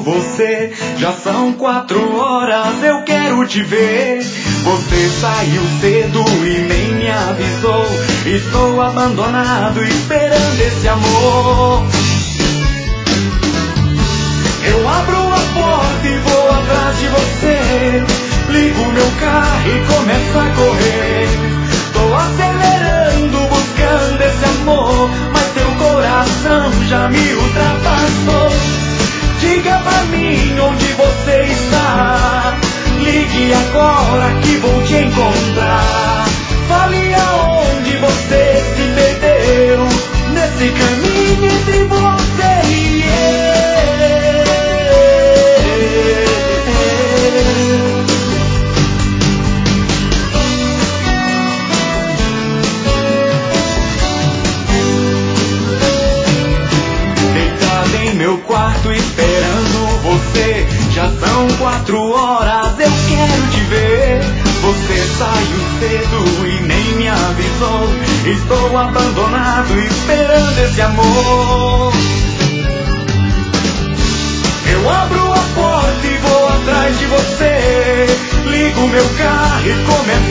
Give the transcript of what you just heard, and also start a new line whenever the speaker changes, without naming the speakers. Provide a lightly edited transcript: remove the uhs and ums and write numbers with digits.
você. Já são 4 horas, eu quero te ver. Você saiu cedo e nem me avisou. Estou abandonado esperando esse amor. Eu abro a porta e vou atrás de você. Ligo meu carro e começo a correr. Tô acelerando, buscando esse amor, mas teu coração já me ultrapassou. Diga pra mim onde você está. Ligue agora que vou te encontrar. Fale aonde você se perdeu nesse caminho entre você e eu. Deitado em meu quarto esperando você. Já são 4 horas, eu quero te ver. Você saiu cedo e nem me avisou. Estou abandonado esperando esse amor. Eu abro a porta e vou atrás de você. Ligo meu carro e começo